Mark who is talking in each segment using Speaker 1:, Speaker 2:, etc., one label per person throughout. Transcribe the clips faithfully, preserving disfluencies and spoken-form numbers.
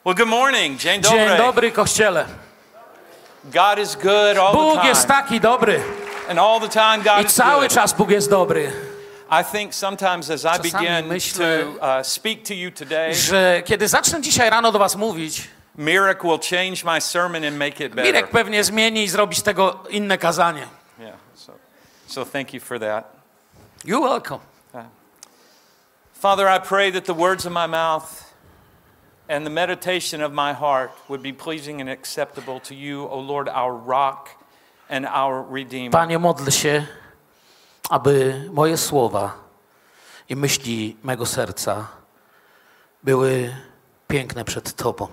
Speaker 1: Well, good morning. Dzień dobry.
Speaker 2: Dzień dobry, Kościele.
Speaker 1: God is good all
Speaker 2: Bóg
Speaker 1: the time.
Speaker 2: jest taki dobry.
Speaker 1: And all the time God
Speaker 2: I
Speaker 1: is
Speaker 2: cały
Speaker 1: good.
Speaker 2: czas Bóg jest dobry.
Speaker 1: I think sometimes as I begin
Speaker 2: myślę,
Speaker 1: to uh, speak to you today,
Speaker 2: że kiedy zacznę dzisiaj rano do was mówić,
Speaker 1: Mirek will change my sermon and make it better.
Speaker 2: Mirek pewnie zmieni i zrobi z tego inne kazanie.
Speaker 1: Yeah. So, so thank you for that.
Speaker 2: You're welcome.
Speaker 1: Uh, Father, I pray that the words of my mouth and the meditation of my heart would be pleasing and acceptable to you, O Lord, our rock and our redeemer.
Speaker 2: Panie, modlę się, aby moje słowa i myśli mego serca były piękne przed Tobą.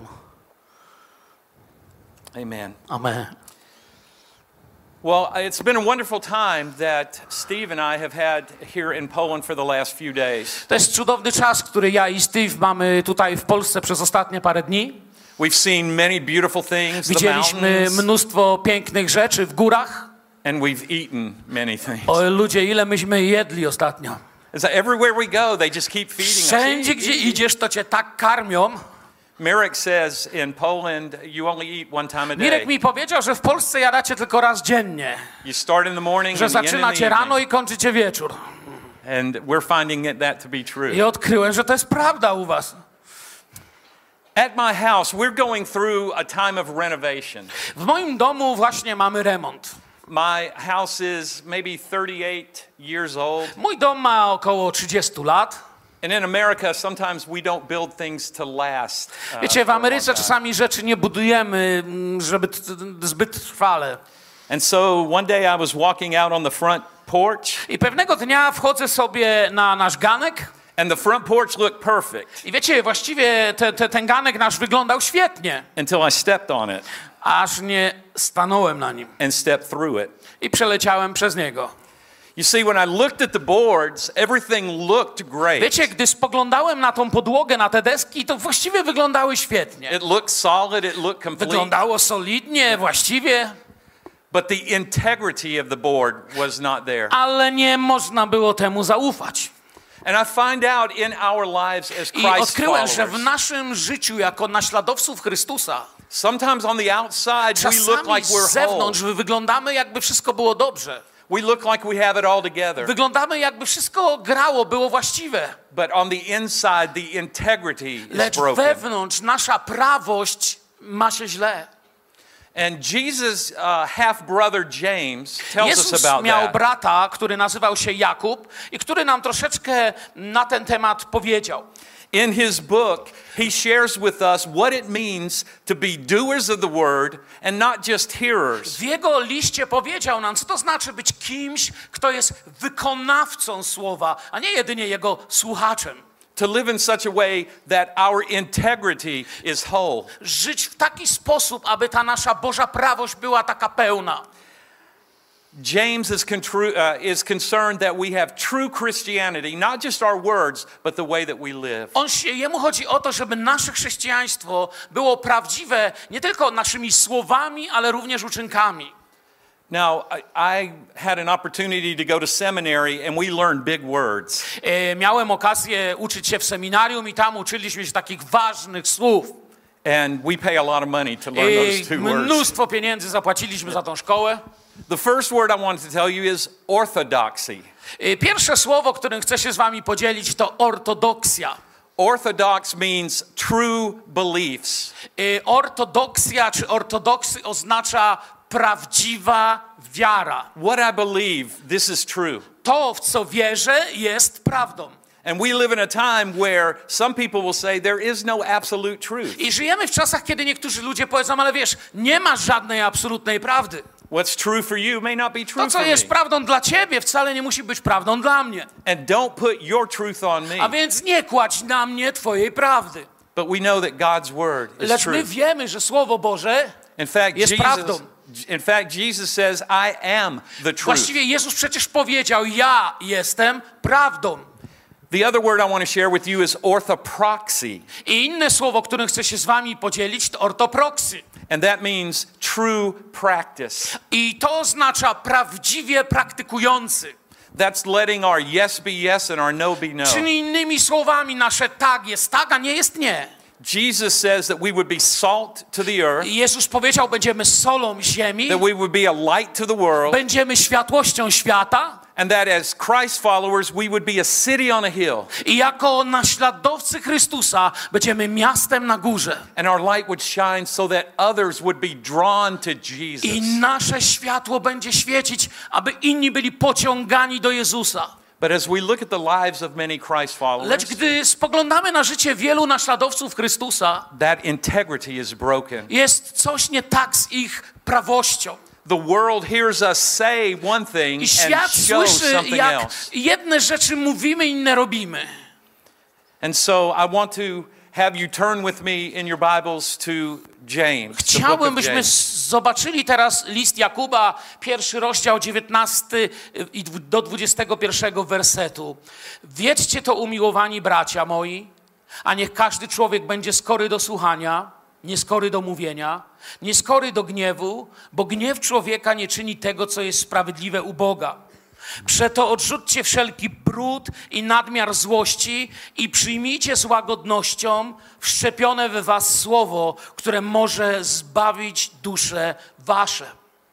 Speaker 1: Amen.
Speaker 2: Amen.
Speaker 1: Well, it's been a wonderful time that Steve and I have had here in Poland for the last few days.
Speaker 2: To jest cudowny czas, który ja i Steve mamy tutaj w Polsce przez ostatnie parę dni.
Speaker 1: We've seen many beautiful things, the
Speaker 2: Widzieliśmy
Speaker 1: mountains,
Speaker 2: mnóstwo pięknych rzeczy w górach.
Speaker 1: and we've eaten many things.
Speaker 2: O ludzie, ile myśmy jedli ostatnio.
Speaker 1: It's like everywhere we go, they just keep feeding us.
Speaker 2: Wszędzie, gdzie idziesz, to cię tak karmią.
Speaker 1: Mirek says in Poland, you only eat one time a
Speaker 2: Mirek
Speaker 1: day.
Speaker 2: mi powiedział, że w Polsce jadacie tylko raz dziennie.
Speaker 1: You start in the morning
Speaker 2: Że
Speaker 1: and you end in the
Speaker 2: zaczynacie rano
Speaker 1: evening.
Speaker 2: i kończycie wieczór.
Speaker 1: And we're finding it, that to be true.
Speaker 2: I odkryłem, że to jest prawda u was.
Speaker 1: At my house, we're going through a time of renovation.
Speaker 2: W moim domu właśnie mamy remont.
Speaker 1: My house is maybe thirty-eight years old.
Speaker 2: Mój dom ma około trzydzieści lat.
Speaker 1: And in America, sometimes we don't build things to last. uh,
Speaker 2: Wiecie, w
Speaker 1: for a long
Speaker 2: Ameryce
Speaker 1: time.
Speaker 2: czasami rzeczy nie budujemy, mm, żeby t- t- zbyt trwale.
Speaker 1: And so one day I was walking out on the front porch,
Speaker 2: I pewnego dnia wchodzę sobie na nasz ganek
Speaker 1: and the front porch looked perfect
Speaker 2: i wiecie, właściwie te, te, ten ganek nasz wyglądał świetnie,
Speaker 1: until I stepped on it
Speaker 2: aż nie stanąłem na nim
Speaker 1: and stepped through it.
Speaker 2: i przeleciałem przez niego.
Speaker 1: You see, when I looked at the boards, everything looked great.
Speaker 2: Wiecie, gdy spoglądałem na tą podłogę, na te deski, to właściwie wyglądały świetnie.
Speaker 1: It looked solid, it looked complete.
Speaker 2: Wyglądało solidnie, właściwie,
Speaker 1: But the integrity of the board was not there.
Speaker 2: ale nie można było temu zaufać.
Speaker 1: And I find out in our lives as
Speaker 2: I
Speaker 1: Christ
Speaker 2: odkryłem, że w
Speaker 1: followers,
Speaker 2: naszym życiu jako naśladowców Chrystusa
Speaker 1: sometimes on the outside we
Speaker 2: czasami
Speaker 1: look like
Speaker 2: z
Speaker 1: we're whole.
Speaker 2: zewnątrz wyglądamy, jakby wszystko było dobrze.
Speaker 1: We look like we have it all together.
Speaker 2: Wyglądamy, jakby wszystko grało, było właściwe.
Speaker 1: But on the inside, the integrity is
Speaker 2: Lecz
Speaker 1: broken.
Speaker 2: wewnątrz nasza prawość ma się źle.
Speaker 1: And Jesus' uh, half-brother James tells
Speaker 2: Jezus
Speaker 1: us about
Speaker 2: miał
Speaker 1: that.
Speaker 2: brata, który nazywał się Jakub i który nam troszeczkę na ten temat powiedział.
Speaker 1: In his book, he shares with us what it means to be doers of the word and not just hearers.
Speaker 2: W jego liście powiedział nam, co to znaczy być kimś, kto jest wykonawcą słowa, a nie jedynie jego słuchaczem.
Speaker 1: To live in such a way that our integrity is whole.
Speaker 2: Żyć w taki sposób, aby ta nasza Boża prawość była taka pełna.
Speaker 1: James is, contru- uh, is concerned that we have true Christianity, not just our words, but the way that we live.
Speaker 2: On się, jemu chodzi o to, żeby nasze chrześcijaństwo było prawdziwe nie tylko naszymi słowami, ale również uczynkami.
Speaker 1: Now, I, I had an opportunity to go to seminary and we learned big words.
Speaker 2: E, miałem okazję uczyć się w seminarium i tam uczyliśmy się takich ważnych słów.
Speaker 1: And we pay a lot of money to learn
Speaker 2: I
Speaker 1: those two words.
Speaker 2: mnóstwo pieniędzy zapłaciliśmy za tą szkołę.
Speaker 1: The first word I wanted to tell you is orthodoxy.
Speaker 2: E, pierwsze słowo, którym chcę się z wami podzielić, to ortodoksja.
Speaker 1: Orthodox means true beliefs.
Speaker 2: E, ortodoksja czy ortodoksy oznacza prawdziwa wiara.
Speaker 1: What I believe, this is true.
Speaker 2: To, w co wierzę, jest prawdą.
Speaker 1: And we live in a time where some people will say there is no absolute truth.
Speaker 2: I żyjemy w czasach, kiedy niektórzy ludzie powiedzą, ale wiesz, nie ma żadnej absolutnej prawdy.
Speaker 1: What's true for you may not be true
Speaker 2: To, co
Speaker 1: for
Speaker 2: jest
Speaker 1: me.
Speaker 2: prawdą dla ciebie, wcale nie musi być prawdą dla mnie.
Speaker 1: And don't put your truth on me.
Speaker 2: A więc nie kładź na mnie twojej prawdy.
Speaker 1: But we know that God's word is
Speaker 2: Lecz my
Speaker 1: true.
Speaker 2: wiemy, że Słowo Boże
Speaker 1: In fact,
Speaker 2: jest
Speaker 1: Jesus,
Speaker 2: prawdą.
Speaker 1: in fact, Jesus says, I am the truth.
Speaker 2: Właściwie Jezus przecież powiedział, ja jestem prawdą.
Speaker 1: The other word I want to share with you is orthopraxy.
Speaker 2: I inne słowo, którym chcę się z wami podzielić, to ortoproksy.
Speaker 1: And that means true practice.
Speaker 2: I to oznacza prawdziwie praktykujący.
Speaker 1: That's letting our yes be yes and our no be no.
Speaker 2: Czyli innymi słowami, nasze tak jest tak, a nie jest nie.
Speaker 1: Jesus says that we would be salt to the earth,
Speaker 2: Jezus powiedział, będziemy solą ziemi,
Speaker 1: that we would be a light to the world,
Speaker 2: będziemy światłością świata.
Speaker 1: and that as Christ followers, we would be a city on a hill.
Speaker 2: I jako naśladowcy Chrystusa będziemy miastem na górze.
Speaker 1: And our light would shine so that others would be drawn to Jesus.
Speaker 2: I nasze światło będzie świecić, aby inni byli pociągani do Jezusa.
Speaker 1: But as we look at the lives of many Christ followers,
Speaker 2: Lecz gdy spoglądamy na życie wielu naśladowców Chrystusa,
Speaker 1: that integrity is broken.
Speaker 2: jest coś nie tak z ich prawością.
Speaker 1: The world hears us say one thing
Speaker 2: I
Speaker 1: and
Speaker 2: świat
Speaker 1: shows
Speaker 2: słyszy,
Speaker 1: something
Speaker 2: jak
Speaker 1: else.
Speaker 2: jedne rzeczy mówimy, inne robimy.
Speaker 1: And so I want to have you turn with me in your Bibles to James, the book
Speaker 2: Chciałbym,
Speaker 1: of
Speaker 2: byśmy
Speaker 1: James.
Speaker 2: zobaczyli teraz list Jakuba, pierwszy rozdział, dziewiętnasty i do dwudziestego pierwszego wersetu. Wiedzcie to, umiłowani bracia moi, a niech każdy człowiek będzie skory do słuchania, nieskory do mówienia, nieskory do gniewu, bo gniew człowieka nie czyni tego, co jest sprawiedliwe u Boga. Przeto odrzućcie wszelki brud i nadmiar złości i przyjmijcie z łagodnością wszczepione we was słowo, które może zbawić dusze wasze.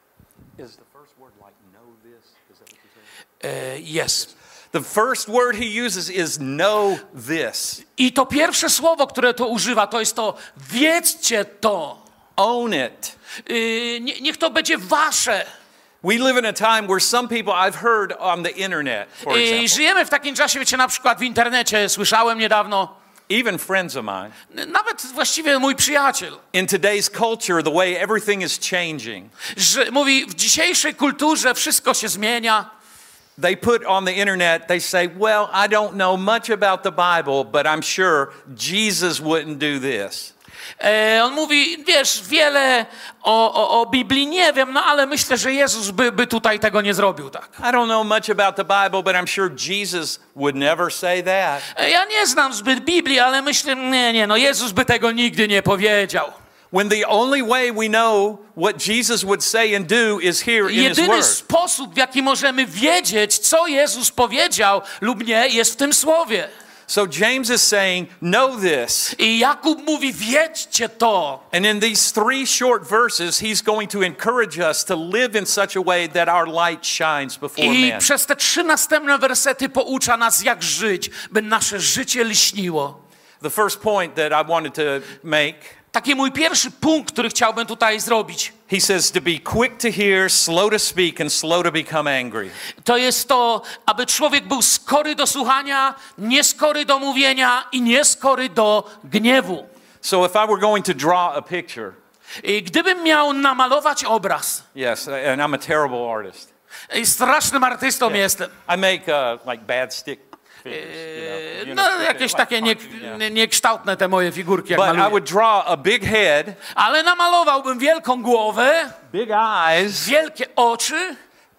Speaker 2: Jest.
Speaker 1: The first word he uses is know this.
Speaker 2: I to pierwsze słowo, które to używa, to jest to wiedzcie to.
Speaker 1: Own it.
Speaker 2: Yy, nie, niech to będzie wasze.
Speaker 1: We live in a time where some people I've heard on the internet, for
Speaker 2: Yy,
Speaker 1: example,
Speaker 2: żyjemy w takim czasie, wiecie, na przykład w internecie, słyszałem niedawno,
Speaker 1: even friends of mine,
Speaker 2: nawet właściwie mój przyjaciel,
Speaker 1: in today's culture, the way everything is changing,
Speaker 2: że mówi, w dzisiejszej kulturze wszystko się zmienia.
Speaker 1: they put on the internet, they say, well, I don't know much about the Bible, but I'm sure Jesus wouldn't do this.
Speaker 2: E, on mówi, wiesz, wiele o, o, o Biblii nie wiem, no ale myślę, że Jezus by, by tutaj tego nie zrobił tak.
Speaker 1: I don't know much about the Bible, but I'm sure Jesus would never say that.
Speaker 2: E, ja nie znam zbyt Biblii, ale myślę, nie, nie, no Jezus by tego nigdy nie powiedział.
Speaker 1: When the only way we know what Jesus would say and do is here in His
Speaker 2: Jedyny
Speaker 1: Word.
Speaker 2: sposób, w jaki możemy wiedzieć, co Jezus powiedział lub nie, jest w tym słowie.
Speaker 1: So James is saying, know this.
Speaker 2: I Jakub mówi, wiedźcie to.
Speaker 1: And in these three short verses, he's going to encourage us to live in such a way that our light shines before
Speaker 2: I
Speaker 1: men.
Speaker 2: przez te trzy następne wersety poucza nas, jak żyć, by nasze życie lśniło.
Speaker 1: The first point that I wanted to make,
Speaker 2: Taki mój pierwszy punkt, który chciałbym tutaj zrobić,
Speaker 1: he says to be quick to hear, slow to speak, and slow to become angry.
Speaker 2: to jest to, aby człowiek był skory do słuchania, nieskory do mówienia i nieskory do gniewu.
Speaker 1: So if I were going to draw a picture,
Speaker 2: I gdybym miał namalować obraz,
Speaker 1: yes, and I'm a terrible artist.
Speaker 2: i strasznym artystą jestem,
Speaker 1: I make uh, like bad stick figures, you know, you
Speaker 2: no
Speaker 1: know,
Speaker 2: jakieś
Speaker 1: like
Speaker 2: takie nie,
Speaker 1: cartoon, yeah.
Speaker 2: nie, niekształtne te moje figurki, jak
Speaker 1: But I
Speaker 2: maluję.
Speaker 1: would draw a big head,
Speaker 2: Ale namalowałbym wielką głowę,
Speaker 1: big eyes,
Speaker 2: wielkie oczy,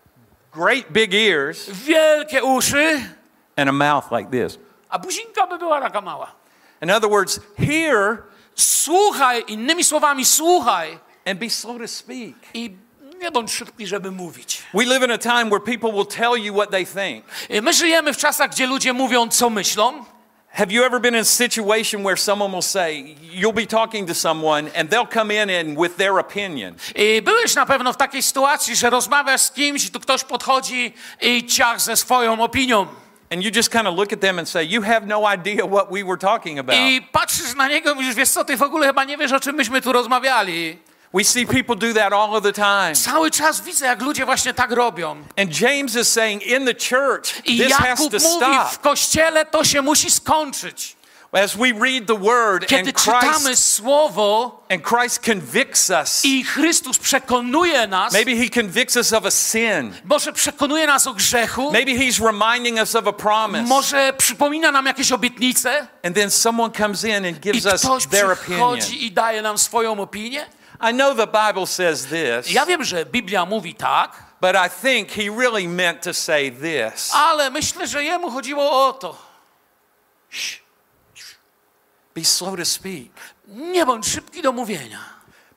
Speaker 1: great big ears,
Speaker 2: wielkie uszy,
Speaker 1: and a mouth like this.
Speaker 2: a buzinka by była taka mała.
Speaker 1: In other words, hear
Speaker 2: Słuchaj, innymi słowami, słuchaj
Speaker 1: and be slow to speak.
Speaker 2: i nie bądź szybki, żeby mówić.
Speaker 1: We live in a time where people will tell you what they think.
Speaker 2: My żyjemy w czasach, gdzie ludzie mówią, co myślą.
Speaker 1: Have you ever been in a situation where someone will say, you'll be talking to someone and they'll come in and with their opinion.
Speaker 2: I byłeś na pewno w takiej sytuacji, że rozmawiasz z kimś i tu ktoś podchodzi i ciach ze swoją opinią.
Speaker 1: And you just kind of look at them and say, you have no idea what we were talking about.
Speaker 2: I patrzysz na niego i mówisz, wiesz co, ty w ogóle chyba nie wiesz, o czym myśmy tu rozmawiali.
Speaker 1: We see people do that all of the time.
Speaker 2: Cały czas widzę, jak ludzie właśnie tak robią.
Speaker 1: And James is saying in the church,
Speaker 2: I
Speaker 1: this has
Speaker 2: Jakub
Speaker 1: to
Speaker 2: mówi, w
Speaker 1: stop.
Speaker 2: kościele to się musi skończyć.
Speaker 1: As we read the word
Speaker 2: Kiedy
Speaker 1: and
Speaker 2: czytamy
Speaker 1: Christ,
Speaker 2: słowo
Speaker 1: and Christ convicts us,
Speaker 2: i Chrystus przekonuje nas,
Speaker 1: maybe he convicts us of a sin.
Speaker 2: może przekonuje nas o grzechu,
Speaker 1: Maybe he's reminding us of a promise.
Speaker 2: może przypomina nam jakieś obietnice
Speaker 1: And then someone comes in and
Speaker 2: i
Speaker 1: gives us
Speaker 2: ktoś
Speaker 1: their opinion.
Speaker 2: przychodzi i daje nam swoją opinię.
Speaker 1: I know the Bible says this,
Speaker 2: Ja wiem, że Biblia mówi tak,
Speaker 1: but I think he really meant to say this.
Speaker 2: ale myślę, że jemu chodziło o to.
Speaker 1: Be slow to speak.
Speaker 2: Nie bądź szybki do mówienia.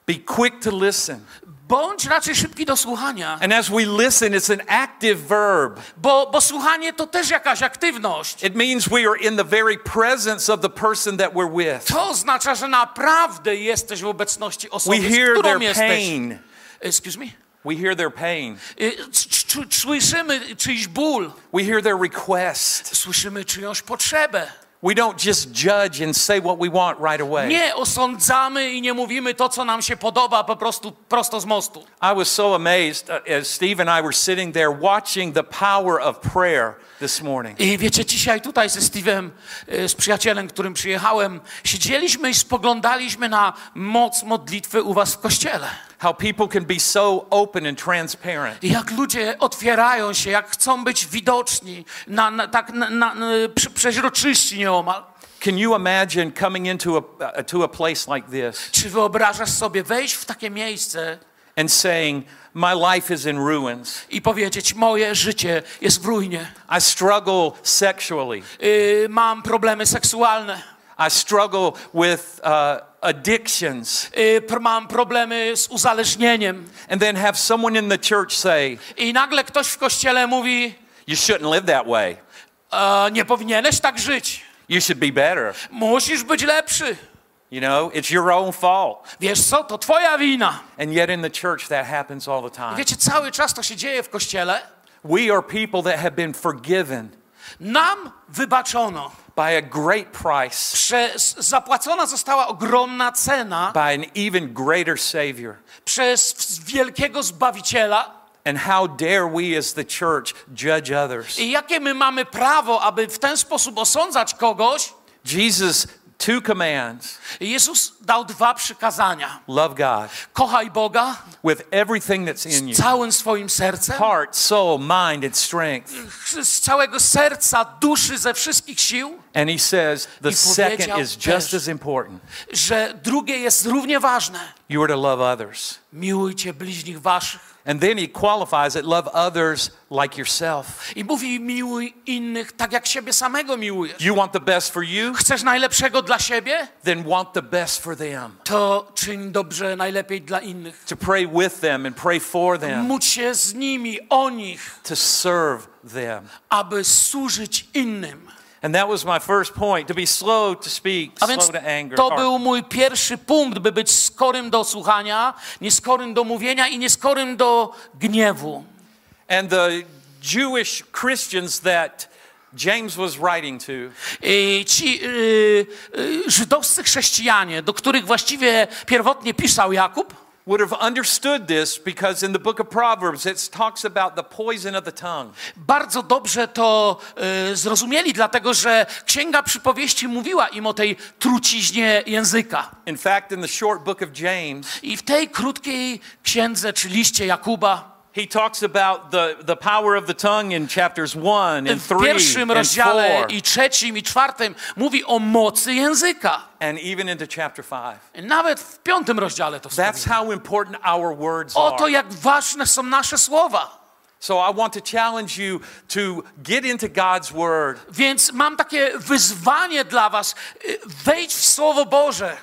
Speaker 1: Be quick to listen.
Speaker 2: Bądź raczej szybki do słuchania.
Speaker 1: And as we listen, it's an active verb.
Speaker 2: Bo, bo słuchanie to też jakaś aktywność.
Speaker 1: It means we are in the very presence of the person that we're with.
Speaker 2: To oznacza, że naprawdę jesteś w obecności osoby,
Speaker 1: We
Speaker 2: z
Speaker 1: hear
Speaker 2: którą
Speaker 1: their
Speaker 2: jesteś.
Speaker 1: pain.
Speaker 2: Excuse me?
Speaker 1: We hear their pain.
Speaker 2: Y, c- c- Słyszymy czyjś ból.
Speaker 1: We hear their request.
Speaker 2: Słyszymy czyjąś potrzebę.
Speaker 1: We don't just judge and say what we want right away.
Speaker 2: Nie osądzamy i nie mówimy to, co nam się podoba, po prostu prosto z mostu.
Speaker 1: I was so amazed uh, as Steve and I were sitting there watching the power of prayer this morning.
Speaker 2: I wiecie, dzisiaj tutaj ze Steve'em, y, z przyjacielem, którym przyjechałem, siedzieliśmy i spoglądaliśmy na moc modlitwy u was w kościele.
Speaker 1: How people can be so open and transparent.
Speaker 2: I jak ludzie otwierają się, jak chcą być widoczni, na, na, tak na, na, na, prze, przeźroczyści nieomal.
Speaker 1: Can you imagine coming into a, uh, to a place like this
Speaker 2: Czy wyobrażasz sobie wejść w takie miejsce
Speaker 1: and saying, my life is in ruins.
Speaker 2: i powiedzieć, moje życie jest w ruinie.
Speaker 1: I struggle sexually.
Speaker 2: Yy, mam problemy seksualne.
Speaker 1: I struggle with uh, addictions.
Speaker 2: Yy, pr- mam problemy z uzależnieniem.
Speaker 1: And then have someone in the church say,
Speaker 2: I nagle ktoś w kościele mówi,
Speaker 1: you shouldn't live that way.
Speaker 2: e, nie powinieneś tak żyć.
Speaker 1: You should be better.
Speaker 2: Musisz być lepszy.
Speaker 1: You know, it's your own fault.
Speaker 2: Wiesz co, to twoja wina.
Speaker 1: And yet in the church that happens all the time.
Speaker 2: Wiecie, cały czas to się dzieje w kościele.
Speaker 1: We are people that have been forgiven
Speaker 2: Nam wybaczono.
Speaker 1: by a great price,
Speaker 2: Przez, zapłacona została ogromna cena
Speaker 1: by an even greater Savior.
Speaker 2: przez wielkiego Zbawiciela.
Speaker 1: And how dare we as the church judge others?
Speaker 2: I jakie my mamy prawo, aby w ten sposób osądzać kogoś?
Speaker 1: Jesus, two commands.
Speaker 2: Jezus dał dwa przykazania.
Speaker 1: Love God
Speaker 2: Kochaj Boga
Speaker 1: with everything that's in you.
Speaker 2: z całym swoim sercem,
Speaker 1: Heart, soul, mind, and strength.
Speaker 2: z całego serca, duszy, ze wszystkich sił.
Speaker 1: And he says the
Speaker 2: I
Speaker 1: second
Speaker 2: powiedział
Speaker 1: is just
Speaker 2: też,
Speaker 1: as important.
Speaker 2: że drugie jest równie ważne.
Speaker 1: You are to love others.
Speaker 2: Miłujcie bliźnich waszych.
Speaker 1: And then he qualifies it, love others like yourself.
Speaker 2: I mówi, miłuj innych tak, jak siebie samego miłujesz.
Speaker 1: You want the best for you?
Speaker 2: Chcesz najlepszego dla siebie?
Speaker 1: Then want the best for them.
Speaker 2: To czyń dobrze najlepiej dla innych.
Speaker 1: To pray with them and pray for them.
Speaker 2: Módl się z nimi, o nich,
Speaker 1: To serve them.
Speaker 2: aby służyć innym.
Speaker 1: And that was my first point, to be slow to speak,
Speaker 2: A więc
Speaker 1: slow to anger.
Speaker 2: to
Speaker 1: or-
Speaker 2: był mój pierwszy punkt, by być skorym do słuchania, nieskorym do mówienia i nieskorym do gniewu.
Speaker 1: And the Jewish Christians that James was writing to,
Speaker 2: I ci y, y, żydowscy chrześcijanie, do których właściwie pierwotnie pisał Jakub,
Speaker 1: would have understood this because in the book of Proverbs it talks about the poison of the tongue.
Speaker 2: bardzo dobrze to y, zrozumieli, dlatego że Księga Przypowieści mówiła im o tej truciźnie języka.
Speaker 1: In fact, in the short book of James,
Speaker 2: I w tej krótkiej księdze czy liście Jakuba
Speaker 1: he talks about the, the power of the tongue in chapters one and
Speaker 2: w
Speaker 1: three
Speaker 2: pierwszym
Speaker 1: and
Speaker 2: rozdziale
Speaker 1: four,
Speaker 2: i trzecim i czwartym mówi o mocy języka.
Speaker 1: and even into chapter five.
Speaker 2: Nawet w piątym rozdziale to
Speaker 1: That's
Speaker 2: wstawia.
Speaker 1: how important our words
Speaker 2: Oto
Speaker 1: are.
Speaker 2: jak ważne są nasze słowa.
Speaker 1: So I want to challenge you to get into God's word.
Speaker 2: Więc mam takie wyzwanie dla was. Y, Wejdź w Słowo Boże.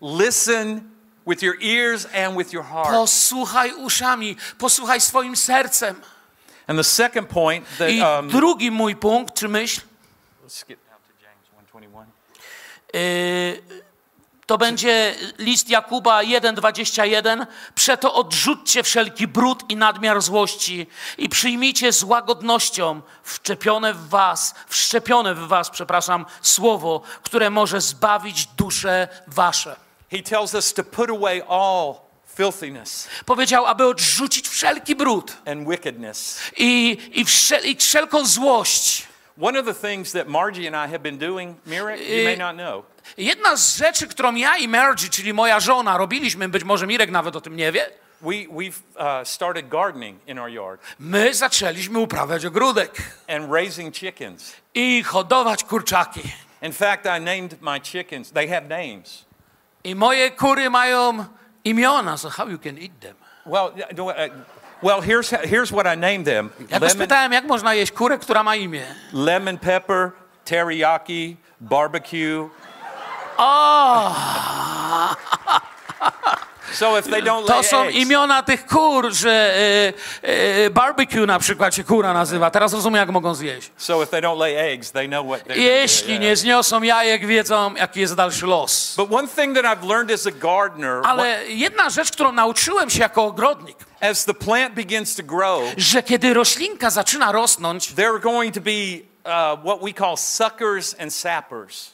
Speaker 1: Listen with your ears and with your heart.
Speaker 2: Posłuchaj uszami, posłuchaj swoim sercem.
Speaker 1: And the second point that
Speaker 2: I
Speaker 1: um,
Speaker 2: drugi mój punkt, czy myśl,
Speaker 1: let's skip now to James one twenty-one.
Speaker 2: y, to będzie list Jakuba jeden dwadzieścia jeden. Przeto odrzućcie wszelki brud i nadmiar złości i przyjmijcie z łagodnością wszczepione w was, wszczepione w was, przepraszam, słowo, które może zbawić dusze wasze.
Speaker 1: He tells us to put away all filthiness
Speaker 2: Powiedział, aby odrzucić wszelki brud
Speaker 1: and wickedness.
Speaker 2: i, i, wszel, i wszelką złość.
Speaker 1: One of the things that Margie and I have been doing, Mirek, you may not know,
Speaker 2: Jedna z rzeczy, którą ja i Margie, czyli moja żona, robiliśmy, być może Mirek nawet o tym nie wie,
Speaker 1: we, we've uh, started gardening in our yard
Speaker 2: my zaczęliśmy uprawiać ogródek
Speaker 1: and raising chickens.
Speaker 2: i hodować kurczaki.
Speaker 1: In fact, I named my chickens, they have names.
Speaker 2: I moje kury mają imiona, so how you can eat them?
Speaker 1: Well, do- uh, well here's, here's what I named them.
Speaker 2: Ja go
Speaker 1: Lemon,
Speaker 2: spytałem, jak można jeść kurę, która ma imię.
Speaker 1: lemon pepper, teriyaki, barbecue.
Speaker 2: O!
Speaker 1: So if they don't
Speaker 2: To
Speaker 1: lay
Speaker 2: są
Speaker 1: eggs,
Speaker 2: imiona tych kur, że e, e, barbecue na przykład się kura nazywa. Teraz rozumiem, jak mogą zjeść.
Speaker 1: so if they don't lay eggs, they know what they're
Speaker 2: Jeśli
Speaker 1: gonna do.
Speaker 2: nie
Speaker 1: Yeah.
Speaker 2: zniosą jajek, wiedzą, jaki jest dalszy los.
Speaker 1: But one thing that I've learned as a gardener,
Speaker 2: Ale jedna rzecz, którą nauczyłem się jako ogrodnik,
Speaker 1: as the plant begins to grow,
Speaker 2: że kiedy roślinka zaczyna rosnąć,
Speaker 1: there are going to be uh, what we call suckers and sappers.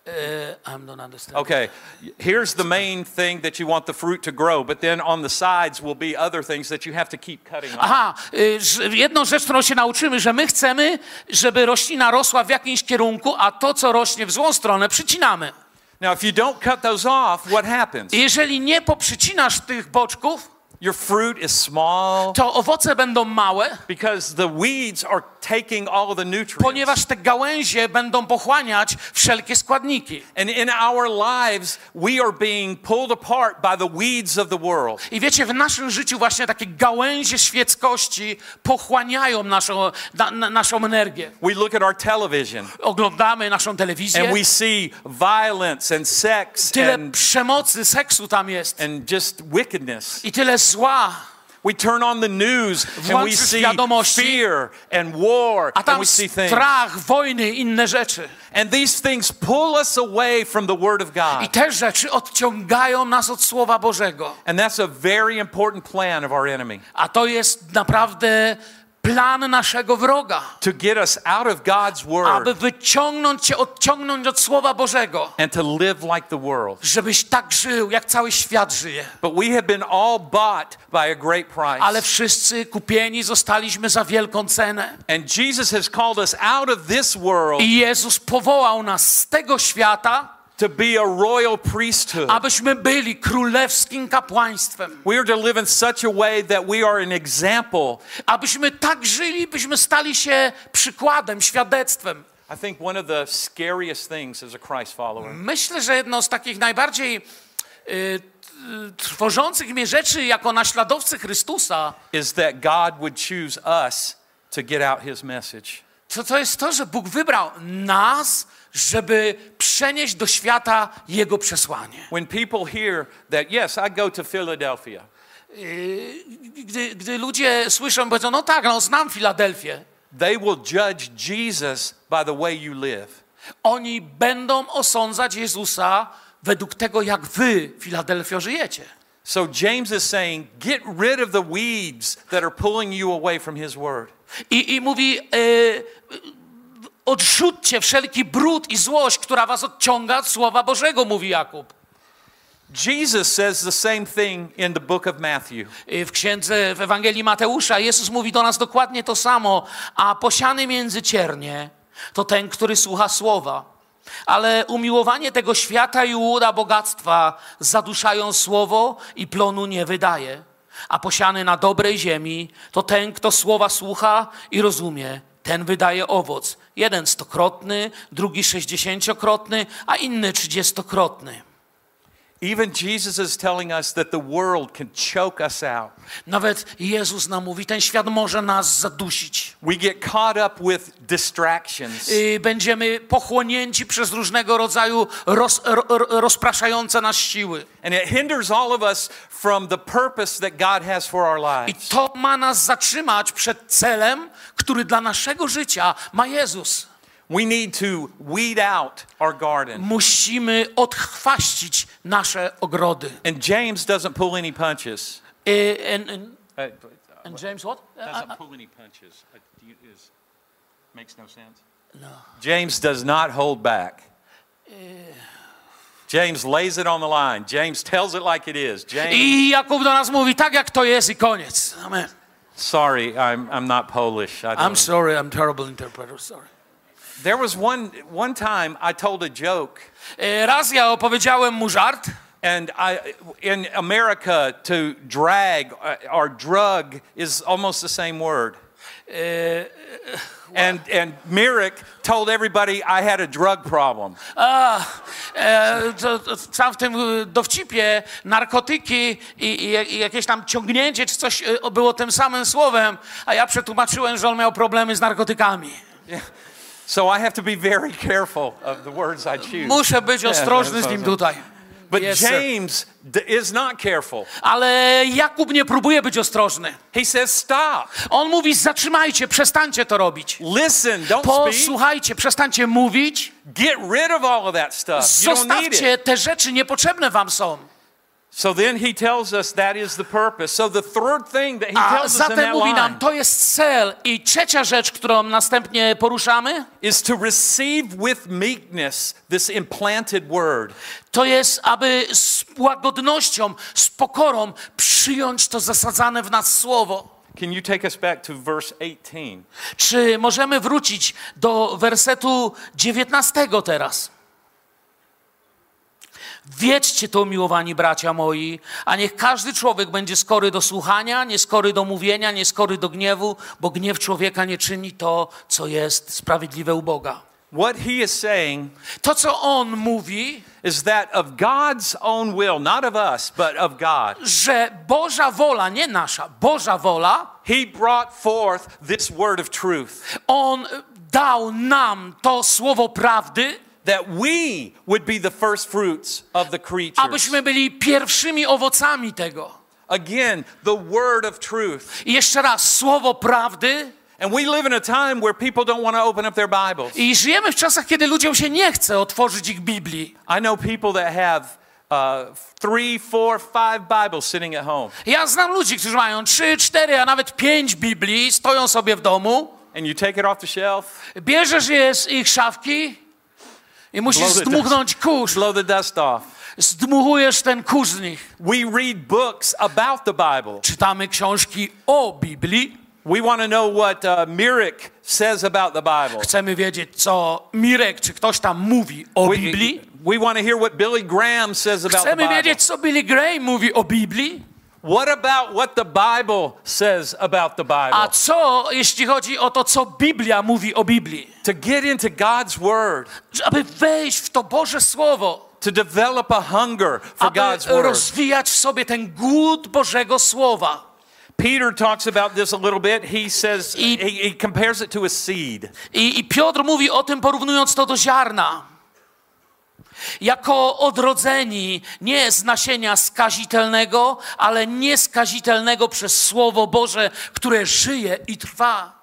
Speaker 2: e, I'm don't understand.
Speaker 1: Okay, here's the main thing that you want the fruit to grow, but then on the sides will be other things that you have to keep cutting off.
Speaker 2: Aha, y, że jedną rzecz, którą się nauczymy, że my chcemy, żeby roślina rosła w jakimś kierunku, a to, co rośnie w złą stronę, przycinamy.
Speaker 1: Now, if you don't cut those off, what happens?
Speaker 2: Jeżeli nie poprzycinasz tych boczków,
Speaker 1: Your fruit is small
Speaker 2: to owoce będą małe,
Speaker 1: because the weeds are taking all the nutrients.
Speaker 2: ponieważ te gałęzie będą pochłaniać wszelkie składniki.
Speaker 1: And in our lives, we are being pulled apart by the weeds of the world.
Speaker 2: I wiecie, w naszym życiu właśnie takie gałęzie świeckości pochłaniają naszą, na, na, naszą energię.
Speaker 1: We look at our television
Speaker 2: Oglądamy naszą telewizję,
Speaker 1: and we see violence and sex
Speaker 2: tyle
Speaker 1: and,
Speaker 2: przemocy, seksu tam jest
Speaker 1: and just wickedness.
Speaker 2: i tyle zła.
Speaker 1: We turn on the news and we
Speaker 2: Włączysz
Speaker 1: see
Speaker 2: wiadomości,
Speaker 1: fear and war
Speaker 2: a
Speaker 1: and
Speaker 2: tam
Speaker 1: we see things.
Speaker 2: strach, wojny i inne rzeczy.
Speaker 1: And these things pull us away from the Word of
Speaker 2: I
Speaker 1: God.
Speaker 2: te rzeczy odciągają nas od Słowa Bożego.
Speaker 1: And that's a very important plan of our enemy.
Speaker 2: A to jest naprawdę plan naszego wroga.
Speaker 1: To get us out of God's Word
Speaker 2: Aby wyciągnąć cię, odciągnąć od Słowa Bożego.
Speaker 1: and to live like the world.
Speaker 2: Żebyś tak żył, jak cały świat żyje.
Speaker 1: But we have been all bought by a great price.
Speaker 2: Ale wszyscy kupieni zostaliśmy za wielką cenę.
Speaker 1: And Jesus has called us out of this world
Speaker 2: I Jezus powołał nas z tego świata,
Speaker 1: to be a royal priesthood.
Speaker 2: abyśmy byli królewskim kapłaństwem.
Speaker 1: We are to live in such a way that we are an example.
Speaker 2: Abyśmy tak żyli, byśmy stali się przykładem, świadectwem.
Speaker 1: I think one of the scariest things as a Christ follower
Speaker 2: Myślę, że jedną z takich najbardziej y, y, trwożących mnie rzeczy jako naśladowcy Chrystusa,
Speaker 1: is that God would choose us to get out His message.
Speaker 2: to, to jest to, że Bóg wybrał nas, żeby przenieść do świata Jego przesłanie.
Speaker 1: When people hear that, yes, I go to Philadelphia,
Speaker 2: Y, Gdy, gdy ludzie słyszą, powiedzą, no tak, no znam Filadelfię.
Speaker 1: they will judge Jesus by the way you live.
Speaker 2: Oni będą osądzać Jezusa według tego, jak wy, Filadelfio, żyjecie.
Speaker 1: So James is saying, get rid of the weeds that are pulling you away from His Word.
Speaker 2: I, i mówi, y, odrzućcie wszelki brud i złość, która was odciąga od Słowa Bożego, mówi Jakub.
Speaker 1: Jesus says the same thing in the book of Matthew.
Speaker 2: Y, W księdze, w Ewangelii Mateusza Jezus mówi do nas dokładnie to samo, a posiany między ciernie to ten, który słucha Słowa. Ale umiłowanie tego świata i ułuda bogactwa zaduszają Słowo i plonu nie wydaje. A posiany na dobrej ziemi to ten, kto Słowa słucha i rozumie. Ten wydaje owoc. Jeden stokrotny, drugi sześćdziesięciokrotny, a inny trzydziestokrotny.
Speaker 1: Even Jesus is telling us that the world can choke us out.
Speaker 2: Nawet Jezus nam mówi, ten świat może nas zadusić.
Speaker 1: We get caught up with distractions.
Speaker 2: Y, Będziemy pochłonięci przez różnego rodzaju roz, ro, ro, rozpraszające nas siły.
Speaker 1: And it hinders all of us from the purpose that God has for our
Speaker 2: I
Speaker 1: lives.
Speaker 2: to ma nas zatrzymać przed celem, który dla naszego życia ma Jezus.
Speaker 1: We need to weed out our garden.
Speaker 2: Musimy odchwaścić nasze ogrody.
Speaker 1: And James doesn't pull any punches.
Speaker 2: Y, and, and,
Speaker 1: Uh,
Speaker 2: and James what?
Speaker 1: doesn't pull any punches. Uh, do you- is- makes no sense. No. James does not hold back. James lays it on the line. James tells it like it is. James,
Speaker 2: I Jakub do nas mówi, tak jak to jest i koniec. Amen.
Speaker 1: sorry, I'm I'm not Polish. I
Speaker 2: I'm
Speaker 1: don't.
Speaker 2: sorry, I'm terrible interpreter, sorry.
Speaker 1: There was one one time I told a joke,
Speaker 2: Y, Raz ja opowiedziałem mu żart.
Speaker 1: and I in America to drag uh, or drug is almost the same word. And and Merrick told everybody I had a drug problem.
Speaker 2: A, e, to, to, sam w tym dowcipie narkotyki i, i, i jakieś tam ciągnięcie czy coś e, było tym samym słowem, a ja przetłumaczyłem, że on miał problemy z narkotykami.
Speaker 1: So I have to be very careful of the words I choose.
Speaker 2: Muszę być ostrożny z nim
Speaker 1: Yeah,
Speaker 2: tutaj.
Speaker 1: But
Speaker 2: Yes, sir.
Speaker 1: James d- is not careful.
Speaker 2: Ale Jakub nie próbuje być ostrożny.
Speaker 1: He says, stop.
Speaker 2: On mówi, zatrzymajcie, przestańcie to robić.
Speaker 1: Listen, don't speak.
Speaker 2: Posłuchajcie, przestańcie mówić.
Speaker 1: Get rid of all of that stuff. You don't need it.
Speaker 2: Zostawcie te rzeczy, niepotrzebne wam są.
Speaker 1: So then he tells us that is the purpose. So the third thing that he
Speaker 2: A
Speaker 1: tells us in
Speaker 2: zatem
Speaker 1: that
Speaker 2: mówi nam,
Speaker 1: line
Speaker 2: to jest cel. I trzecia rzecz, którą następnie poruszamy,
Speaker 1: is to receive with meekness this implanted word.
Speaker 2: to jest, aby z łagodnością, z pokorą przyjąć to zasadzane w nas słowo.
Speaker 1: Can you take us back to verse eighteen?
Speaker 2: Czy możemy wrócić do wersetu dziewiętnastego teraz? Wiedźcie to, umiłowani bracia moi, a niech każdy człowiek będzie skory do słuchania, nieskory do mówienia, nieskory do gniewu, bo gniew człowieka nie czyni to, co jest sprawiedliwe u Boga.
Speaker 1: What he is saying
Speaker 2: To, co on mówi,
Speaker 1: is that of God's own will, not of us, but of God.
Speaker 2: że Boża wola, nie nasza, Boża wola,
Speaker 1: He brought forth this word of truth,
Speaker 2: on dał nam to słowo prawdy,
Speaker 1: that we would be the first fruits of the creatures.
Speaker 2: abyśmy byli pierwszymi owocami tego.
Speaker 1: Again, the word of truth.
Speaker 2: I jeszcze raz, słowo prawdy.
Speaker 1: And we live in a time where people don't want to open up their Bibles.
Speaker 2: I żyjemy w czasach, kiedy ludziom się nie chce otworzyć ich Biblii.
Speaker 1: I know people that have uh, three, four, five Bibles sitting at home.
Speaker 2: Ja znam ludzi, którzy mają trzy, cztery, a nawet pięć Biblii, stoją sobie w domu.
Speaker 1: And you take it off the shelf,
Speaker 2: Bierzesz je z ich szafki i musisz
Speaker 1: Blow the
Speaker 2: zdmuchnąć kurz.
Speaker 1: blow the dust off.
Speaker 2: Zdmuchujesz ten kurz z nich.
Speaker 1: We read books about the Bible.
Speaker 2: Czytamy książki o Biblii.
Speaker 1: We want to know what uh, Mirek says about the Bible.
Speaker 2: Chcemy wiedzieć, co Mirek, czy ktoś tam mówi o
Speaker 1: We,
Speaker 2: Biblii.
Speaker 1: we want to hear what Billy Graham says about the
Speaker 2: Chcemy
Speaker 1: Bible.
Speaker 2: wiedzieć, co Billy Graham mówi o Biblii.
Speaker 1: What about what the Bible says about the
Speaker 2: A
Speaker 1: Bible?
Speaker 2: co, jeśli chodzi o to, co Biblia mówi o Biblii?
Speaker 1: To get into God's Word,
Speaker 2: Aby wejść w to Boże Słowo.
Speaker 1: to develop a hunger for
Speaker 2: Aby
Speaker 1: God's Word.
Speaker 2: rozwijać w sobie ten głód Bożego Słowa.
Speaker 1: Peter talks about this a little bit. He says,
Speaker 2: I-
Speaker 1: he, he compares it to a seed.
Speaker 2: I, I Piotr mówi o tym, porównując to do ziarna. Jako odrodzeni nie z nasienia skazitelnego, ale nieskazitelnego przez Słowo Boże, które żyje i trwa.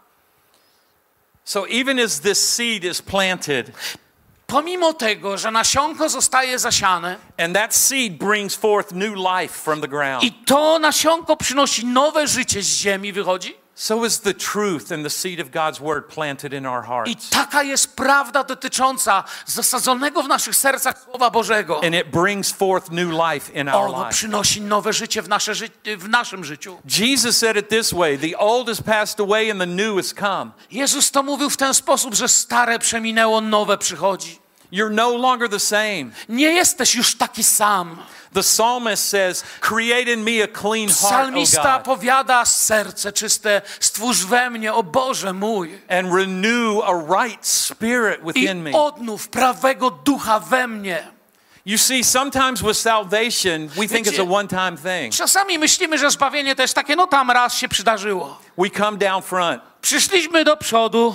Speaker 1: So even as this seed is planted,
Speaker 2: Pomimo tego, że nasionko zostaje zasiane
Speaker 1: and that seed brings forth new life from the ground,
Speaker 2: i to nasionko przynosi nowe życie z ziemi, wychodzi,
Speaker 1: so is the truth and the seed of God's Word planted in our
Speaker 2: i
Speaker 1: hearts.
Speaker 2: taka jest prawda dotycząca zasadzonego w naszych sercach Słowa Bożego.
Speaker 1: And it brings forth new life in our
Speaker 2: Ono
Speaker 1: life.
Speaker 2: przynosi nowe życie w, nasze ży- w naszym życiu.
Speaker 1: Jesus said it this way, the old has passed away and the new has come.
Speaker 2: Jezus to mówił w ten sposób, że stare przeminęło, nowe przychodzi.
Speaker 1: You're no longer the same.
Speaker 2: Nie jesteś już taki sam.
Speaker 1: The psalmist says, create in me a clean heart, O
Speaker 2: Psalmista
Speaker 1: God,
Speaker 2: powiada, serce czyste stwórz we mnie, o Boże mój.
Speaker 1: and renew a right spirit
Speaker 2: I
Speaker 1: within me.
Speaker 2: odnów prawego ducha we mnie.
Speaker 1: You see, sometimes with salvation, we think it's a one-time thing.
Speaker 2: Czasami myślimy, że zbawienie to jest takie, no tam raz się przydarzyło.
Speaker 1: We come down front.
Speaker 2: Przyszliśmy do przodu,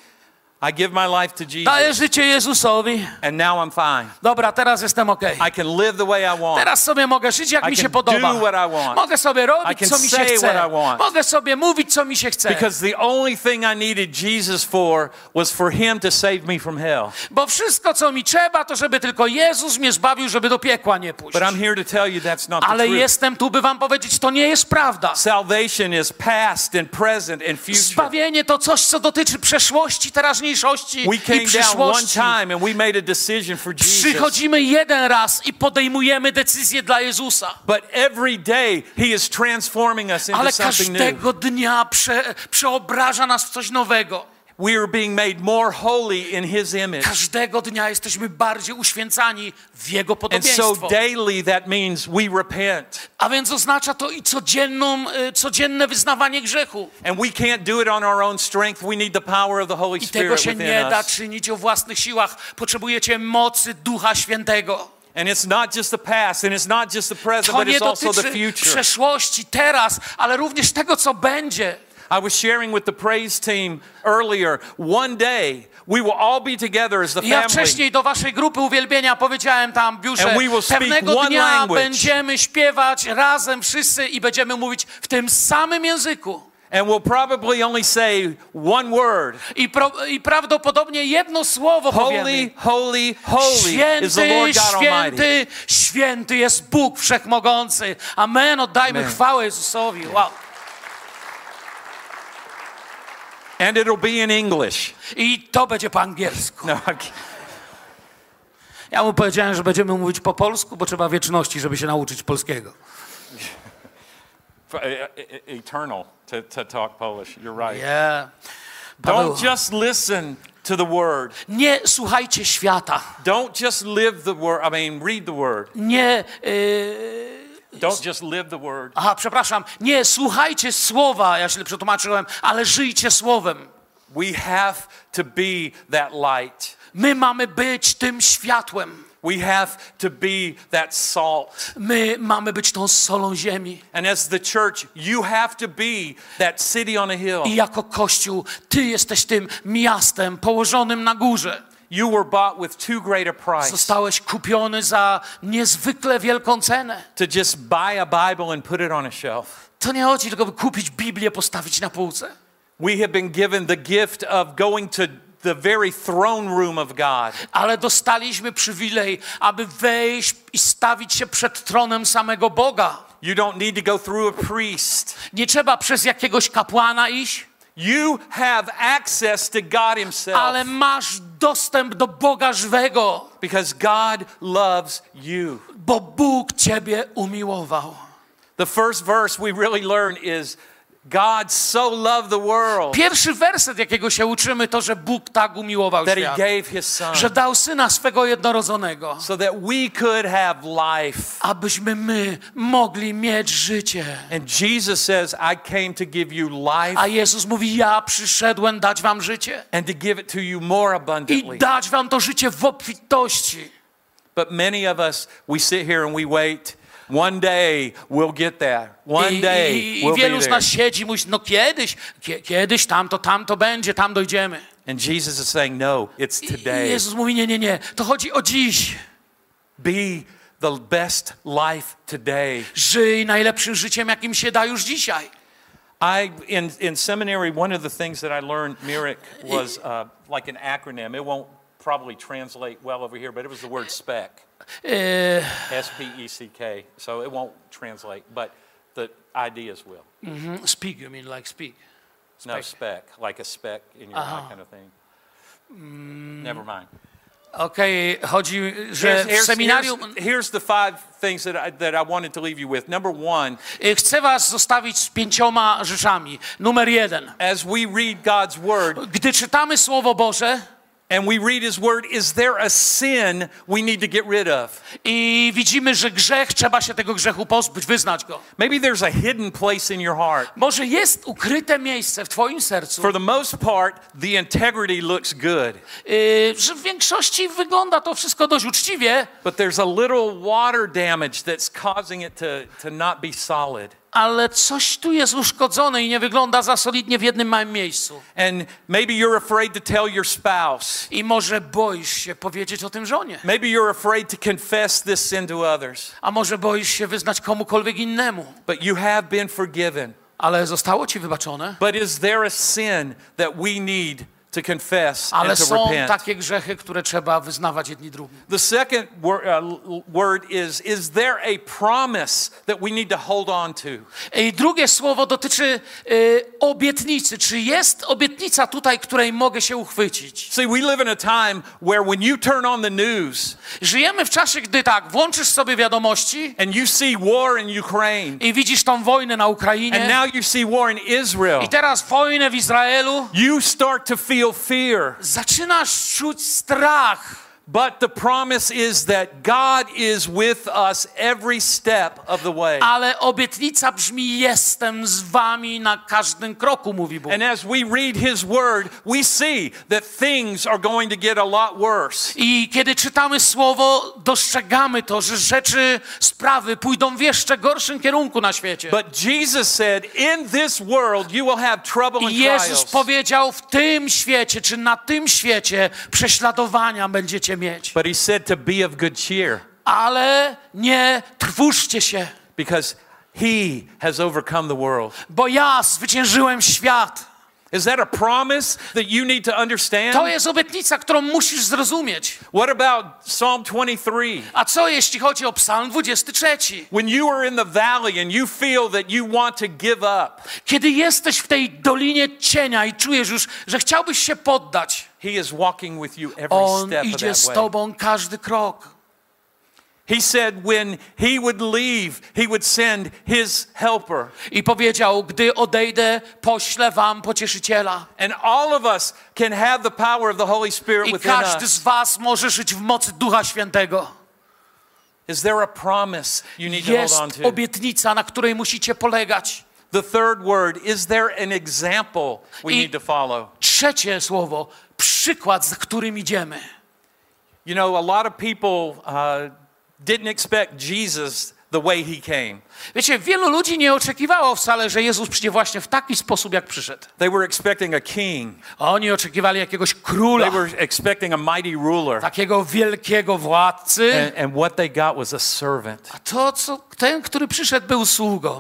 Speaker 1: I give my life to
Speaker 2: daję
Speaker 1: Jesus,
Speaker 2: życie Jezusowi.
Speaker 1: and now I'm fine.
Speaker 2: Dobra, teraz jestem okej.
Speaker 1: I can live the way I want.
Speaker 2: Teraz sobie mogę żyć, jak
Speaker 1: I
Speaker 2: mi się
Speaker 1: can
Speaker 2: podoba.
Speaker 1: do what I want.
Speaker 2: Mogę sobie
Speaker 1: I
Speaker 2: robić,
Speaker 1: can
Speaker 2: co mi się
Speaker 1: say
Speaker 2: chce.
Speaker 1: what I want.
Speaker 2: Mogę sobie mówić, co mi się chce.
Speaker 1: Because the only thing I needed Jesus for was for him to save me from hell.
Speaker 2: Bo wszystko, co mi trzeba, to żeby tylko Jezus mnie zbawił, żeby do piekła nie pójść.
Speaker 1: But I'm here to tell you that's not the
Speaker 2: Ale
Speaker 1: truth.
Speaker 2: jestem tu, by wam powiedzieć, to nie jest prawda.
Speaker 1: Salvation is past and present and future.
Speaker 2: Zbawienie to coś, co dotyczy przeszłości, teraźniejszości
Speaker 1: We
Speaker 2: i
Speaker 1: came down one
Speaker 2: przyszłości.
Speaker 1: time and we made a decision for Jesus.
Speaker 2: Przychodzimy jeden raz i podejmujemy decyzję dla Jezusa.
Speaker 1: But every day he is transforming us into
Speaker 2: Ale
Speaker 1: something new.
Speaker 2: każdego dnia prze, przeobraża nas w coś nowego.
Speaker 1: We are being made more holy in his image.
Speaker 2: Każdego dnia jesteśmy bardziej uświęcani w Jego
Speaker 1: And so
Speaker 2: podobieństwo.
Speaker 1: daily that means we repent.
Speaker 2: A więc oznacza to i codzienną, y, codzienne wyznawanie grzechu.
Speaker 1: And we can't do it on our own strength. We need the power of the Holy
Speaker 2: I tego
Speaker 1: Spirit
Speaker 2: się
Speaker 1: within
Speaker 2: nie da
Speaker 1: us.
Speaker 2: czynić o własnych siłach. Potrzebujecie mocy Ducha Świętego.
Speaker 1: And it's not just the past and it's not just the present,
Speaker 2: To
Speaker 1: but
Speaker 2: nie
Speaker 1: it's also the
Speaker 2: dotyczy
Speaker 1: future.
Speaker 2: przeszłości teraz, ale również tego, co będzie.
Speaker 1: I was sharing with the praise team earlier. One day we will all be together as the
Speaker 2: Ja
Speaker 1: family.
Speaker 2: wcześniej do waszej grupy uwielbienia powiedziałem tam w biurze,
Speaker 1: And we will speak
Speaker 2: pewnego
Speaker 1: one
Speaker 2: dnia
Speaker 1: language.
Speaker 2: będziemy śpiewać razem wszyscy i będziemy mówić w tym samym języku.
Speaker 1: And we'll probably only say one word.
Speaker 2: I, pro, I prawdopodobnie jedno słowo powiemy.
Speaker 1: Holy, holy, holy
Speaker 2: Święty,
Speaker 1: is the Lord God Almighty.
Speaker 2: święty, święty jest Bóg Wszechmogący. Amen. Oddajmy
Speaker 1: Amen.
Speaker 2: chwałę Jezusowi. Wow.
Speaker 1: And it'll be in English.
Speaker 2: I to będzie po angielsku.
Speaker 1: No, I can't.
Speaker 2: Ja mu powiedziałem, że będziemy mówić po polsku, bo trzeba wieczności, żeby się nauczyć polskiego.
Speaker 1: For, e- e- eternal to, to talk Polish. You're right.
Speaker 2: Yeah. Paweł,
Speaker 1: Don't just listen to the word.
Speaker 2: nie słuchajcie świata.
Speaker 1: Don't just live the word. I mean, read the word.
Speaker 2: Nie... Yy...
Speaker 1: Don't just live the word.
Speaker 2: Aha, przepraszam. Nie słuchajcie słowa, ja źle przetłumaczyłem, ale żyjcie słowem.
Speaker 1: We have to be that light.
Speaker 2: My mamy być tym światłem.
Speaker 1: We have to be that salt.
Speaker 2: My mamy być tą solą ziemi.
Speaker 1: And as the church, you have to be that city on a hill.
Speaker 2: I jako Kościół, Ty jesteś tym miastem położonym na górze.
Speaker 1: You were bought with too great a price.
Speaker 2: Zostałeś kupiony za niezwykle wielką cenę.
Speaker 1: To just buy a Bible and put it on a shelf.
Speaker 2: To nie chodzi tylko, by kupić Biblię, postawić na półce.
Speaker 1: We have been given the gift of going to the very throne room of God.
Speaker 2: Ale dostaliśmy przywilej, aby wejść i stawić się przed tronem samego Boga.
Speaker 1: You don't need to go through a priest.
Speaker 2: Nie trzeba przez jakiegoś kapłana iść,
Speaker 1: You have access to God himself.
Speaker 2: ale masz dostęp do Boga żywego,
Speaker 1: Because God loves you.
Speaker 2: bo Bóg ciebie umiłował.
Speaker 1: The first verse we really learn is God so loved the world
Speaker 2: Pierwszy werset, jakiego się uczymy, to, że Bóg tak umiłował
Speaker 1: that he
Speaker 2: świat,
Speaker 1: gave his son
Speaker 2: że dał Syna swego jednorodzonego,
Speaker 1: so that we could have life.
Speaker 2: abyśmy my mogli mieć życie.
Speaker 1: And Jesus says, I came to give you life
Speaker 2: A Jezus mówi, ja przyszedłem dać wam życie
Speaker 1: and to give it to you more
Speaker 2: i
Speaker 1: abundantly.
Speaker 2: dać wam to życie w obfitości.
Speaker 1: But many of us, we sit here and we wait. One day we'll get there. One
Speaker 2: I,
Speaker 1: day
Speaker 2: i, i
Speaker 1: we'll
Speaker 2: wielu
Speaker 1: be
Speaker 2: z
Speaker 1: there.
Speaker 2: nas siedzi i mówi, no kiedyś, kie, kiedyś tam to, tam to będzie, tam dojdziemy.
Speaker 1: And Jesus is saying, no, it's
Speaker 2: I, I
Speaker 1: today.
Speaker 2: Jezus mówi, nie, nie, nie, to chodzi o dziś.
Speaker 1: Be the best life today.
Speaker 2: Żyj najlepszym życiem, jakim się da już dzisiaj.
Speaker 1: I in in seminary, one of the things that I learned, Mirek, was uh, like an acronym. It won't probably translate well over here, but it was the word spec.
Speaker 2: E,
Speaker 1: S P E C K. So it won't translate, but the ideas will.
Speaker 2: mm, speak, you mean like speak?
Speaker 1: No,
Speaker 2: Spec.
Speaker 1: spec, like a speck in your
Speaker 2: Uh-huh.
Speaker 1: eye kind of thing. Never mind.
Speaker 2: Okej, chodzi, że
Speaker 1: Here's,
Speaker 2: w
Speaker 1: here's,
Speaker 2: seminarium...
Speaker 1: here's, here's the five things that I, that I wanted to leave you with. Number one,
Speaker 2: e, Chcę was zostawić z pięcioma rzeczami. Numer jeden.
Speaker 1: as we read God's word
Speaker 2: Gdy czytamy Słowo Boże
Speaker 1: and we read his word, is there a sin we need to get rid of?
Speaker 2: i widzimy, że grzech, trzeba się tego grzechu pozbyć, wyznać go.
Speaker 1: Maybe there's a hidden place in your heart.
Speaker 2: Może jest ukryte miejsce w twoim sercu,
Speaker 1: For the most part, the integrity looks good,
Speaker 2: yy, że w większości wygląda to wszystko dość uczciwie,
Speaker 1: but there's a little water damage that's causing it to, to not be solid.
Speaker 2: ale coś tu jest uszkodzone i nie wygląda za solidnie w jednym małym miejscu.
Speaker 1: And maybe you're afraid to tell your spouse.
Speaker 2: I może boisz się powiedzieć o tym żonie.
Speaker 1: Maybe you're afraid to confess this sin to others.
Speaker 2: A może boisz się wyznać komukolwiek innemu.
Speaker 1: But you have been forgiven.
Speaker 2: Ale zostało ci wybaczone.
Speaker 1: But is there a sin that we need to confess
Speaker 2: Ale
Speaker 1: and to
Speaker 2: są
Speaker 1: repent?
Speaker 2: takie grzechy, które trzeba wyznawać jedni drugim.
Speaker 1: The second wor- uh, word is, is there a promise that we need to hold on to?
Speaker 2: I drugie słowo dotyczy y, obietnicy. Czy jest obietnica tutaj, której mogę się uchwycić?
Speaker 1: See, we live in a time where when you turn on the news
Speaker 2: Żyjemy w czasie, gdy tak, włączysz sobie wiadomości
Speaker 1: and you see war in Ukraine,
Speaker 2: i widzisz tą wojnę na
Speaker 1: and
Speaker 2: Ukrainie
Speaker 1: now you see war in Israel,
Speaker 2: i teraz wojnę w Izraelu,
Speaker 1: you start to feel fear.
Speaker 2: zaczynasz czuć strach.
Speaker 1: But the promise is that God is with us every step of the way.
Speaker 2: Ale obietnica brzmi: jestem z wami na każdym kroku, mówi Bóg.
Speaker 1: And as we read his word, we see that things are going to get a lot worse.
Speaker 2: I kiedy czytamy słowo, dostrzegamy to, że rzeczy, sprawy pójdą w jeszcze gorszym kierunku na świecie.
Speaker 1: But Jesus said, in this world you will have trouble and
Speaker 2: I Jezus
Speaker 1: trials.
Speaker 2: powiedział: w tym świecie, czy na tym świecie prześladowania będziecie mieć.
Speaker 1: But he said to be of good cheer.
Speaker 2: Ale nie trwóżcie się.
Speaker 1: Because he has overcome the world.
Speaker 2: Bo ja zwyciężyłem świat.
Speaker 1: Is that a promise that you need to understand?
Speaker 2: To jest obietnica, którą musisz zrozumieć.
Speaker 1: What about Psalm twenty-three?
Speaker 2: A co jeśli chodzi o Psalm dwudziesty trzeci?
Speaker 1: When you are in the valley and you feel that you want to give up.
Speaker 2: Kiedy jesteś w tej dolinie cienia i czujesz już, że chciałbyś się poddać.
Speaker 1: He is walking with you every
Speaker 2: On
Speaker 1: step of
Speaker 2: idzie
Speaker 1: that
Speaker 2: z
Speaker 1: way.
Speaker 2: tobą każdy krok.
Speaker 1: He said when he would leave, he would send his helper.
Speaker 2: I powiedział: gdy odejdę, poślę wam pocieszyciela.
Speaker 1: And all of us can have the power of the Holy Spirit
Speaker 2: I
Speaker 1: within
Speaker 2: każdy
Speaker 1: us.
Speaker 2: z was może żyć w mocy Ducha Świętego.
Speaker 1: Is there a promise you need to hold
Speaker 2: Jest
Speaker 1: on to?
Speaker 2: obietnica, na której musicie polegać.
Speaker 1: The third word, is there an example we
Speaker 2: I
Speaker 1: need to follow?
Speaker 2: trzecie słowo, przykład, za którym idziemy.
Speaker 1: You know, a lot of people uh, didn't expect Jesus the way he came.
Speaker 2: Wiecie, wielu ludzi nie oczekiwało wcale, że Jezus przyjdzie właśnie w taki sposób, jak przyszedł.
Speaker 1: They were expecting a king.
Speaker 2: Oni oczekiwali jakiegoś króla,
Speaker 1: They were expecting a mighty ruler.
Speaker 2: takiego wielkiego władcy.
Speaker 1: And, and what they got was a servant.
Speaker 2: A to, co ten, który przyszedł, był sługą.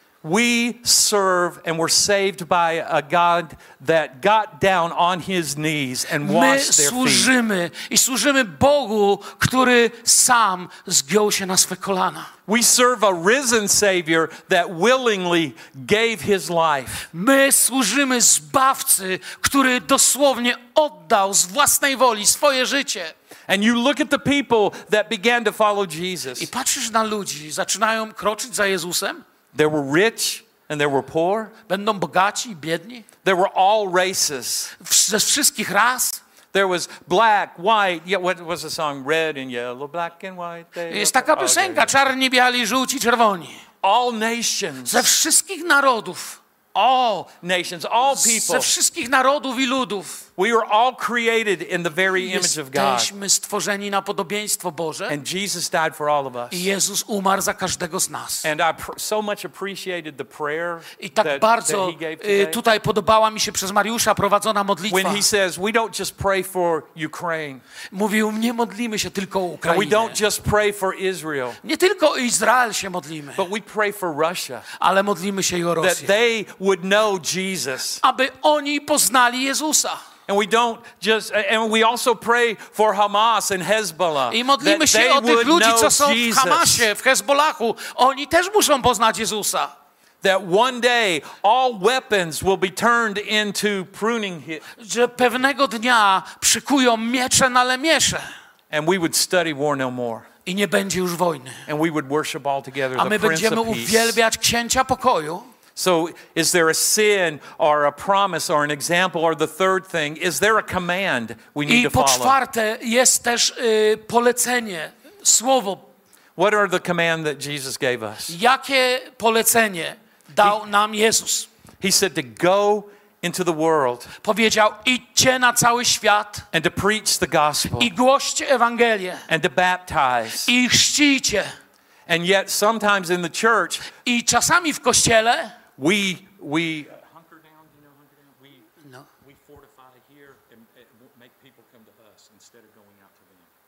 Speaker 1: We serve and were saved by a God that got down on his knees and
Speaker 2: My
Speaker 1: washed their feet.
Speaker 2: służymy i służymy Bogu, który sam zgiął się na swe kolana.
Speaker 1: We serve a risen Savior that willingly gave his life.
Speaker 2: My służymy Zbawcy, który dosłownie oddał z własnej woli swoje życie.
Speaker 1: And you look at the people that began to follow Jesus.
Speaker 2: I patrzysz na ludzi, zaczynają kroczyć za Jezusem.
Speaker 1: There were rich and there were poor.
Speaker 2: Będą bogaci i biedni.
Speaker 1: There were all races.
Speaker 2: Ze wszystkich ras.
Speaker 1: There was black, white, yeah, what was the song? Red and yellow, black and white. They
Speaker 2: Jest taka
Speaker 1: okay.
Speaker 2: piosenka: czarni, biali, żółci, czerwoni.
Speaker 1: All nations.
Speaker 2: Ze wszystkich narodów.
Speaker 1: All nations, all people.
Speaker 2: Ze wszystkich narodów i ludów.
Speaker 1: We were all created in the very image of God.
Speaker 2: Jesteśmy stworzeni na podobieństwo Boże.
Speaker 1: And Jesus died for all of us.
Speaker 2: I Jezus umarł za każdego z nas.
Speaker 1: And I pr- so much appreciated the prayer
Speaker 2: I tak
Speaker 1: that,
Speaker 2: bardzo
Speaker 1: that he gave
Speaker 2: y,
Speaker 1: today.
Speaker 2: tutaj podobała mi się przez Mariusza prowadzona modlitwa.
Speaker 1: When he says, we don't just pray for Ukraine.
Speaker 2: Mówił: nie modlimy się tylko o
Speaker 1: And we
Speaker 2: Ukrainę.
Speaker 1: don't just pray for Israel.
Speaker 2: Nie tylko o Izrael się modlimy,
Speaker 1: But we pray for Russia.
Speaker 2: ale modlimy się i o
Speaker 1: That
Speaker 2: Rosję.
Speaker 1: they would know Jesus.
Speaker 2: Aby oni poznali Jezusa.
Speaker 1: And we don't just, and we also pray for Hamas and Hezbollah.
Speaker 2: I modlimy
Speaker 1: that
Speaker 2: się
Speaker 1: they
Speaker 2: o tych
Speaker 1: would
Speaker 2: ludzi,
Speaker 1: know
Speaker 2: co są w
Speaker 1: Jesus.
Speaker 2: Hamasie, w Hezbollahu. Oni też muszą poznać Jezusa.
Speaker 1: That one day all weapons will be turned into pruning hit.
Speaker 2: Że pewnego dnia przykują miecze na lemiesze.
Speaker 1: And we would study war no more.
Speaker 2: I nie będzie już wojny.
Speaker 1: And we would worship all together
Speaker 2: A
Speaker 1: the
Speaker 2: my
Speaker 1: Prince
Speaker 2: będziemy
Speaker 1: of Peace.
Speaker 2: uwielbiać Księcia Pokoju.
Speaker 1: So is there a sin or a promise or an example, or the third thing, is there a command we need
Speaker 2: I
Speaker 1: to
Speaker 2: po
Speaker 1: follow?
Speaker 2: czwarte jest też y, polecenie, słowo.
Speaker 1: What are the command that Jesus gave us?
Speaker 2: Jakie polecenie dał nam Jezus?
Speaker 1: He said to go into the world
Speaker 2: Powiedział: idźcie na cały świat
Speaker 1: and to preach the gospel
Speaker 2: i głoście Ewangelię
Speaker 1: and to baptize.
Speaker 2: i chrzcijcie.
Speaker 1: And yet sometimes in the church
Speaker 2: I czasami w kościele
Speaker 1: we we hunker down, you know, hunker down. We
Speaker 2: no,
Speaker 1: we fortify here and, and make people come to us instead of going out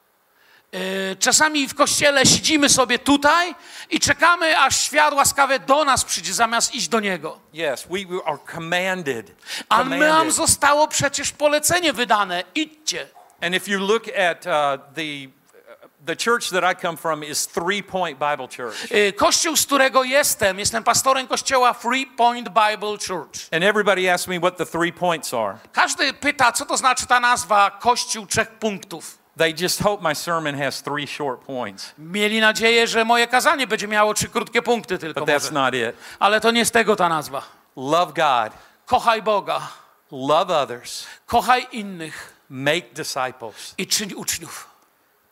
Speaker 1: to them.
Speaker 2: y, czasami w kościele siedzimy sobie tutaj i czekamy, aż świat łaskawie do nas przyjdzie, zamiast iść do Niego.
Speaker 1: Yes, we we are commanded.
Speaker 2: A nam
Speaker 1: commanded.
Speaker 2: zostało przecież polecenie wydane: idźcie.
Speaker 1: And if you look at uh, the The church that I come from is Three Point Bible Church.
Speaker 2: Y, Kościół, z którego jestem, jestem pastorem kościoła Three Point Bible Church.
Speaker 1: And everybody asks me what the three points are.
Speaker 2: Każdy pyta, co to znaczy ta nazwa Kościół trzech punktów.
Speaker 1: They just hope my sermon has three short points.
Speaker 2: Mieli nadzieję, że moje kazanie będzie miało trzy krótkie punkty tylko
Speaker 1: But that's
Speaker 2: może.
Speaker 1: not it.
Speaker 2: Ale to nie z tego ta nazwa.
Speaker 1: Love God,
Speaker 2: Kochaj Boga,
Speaker 1: love others,
Speaker 2: kochaj innych
Speaker 1: make disciples.
Speaker 2: i czyń uczniów.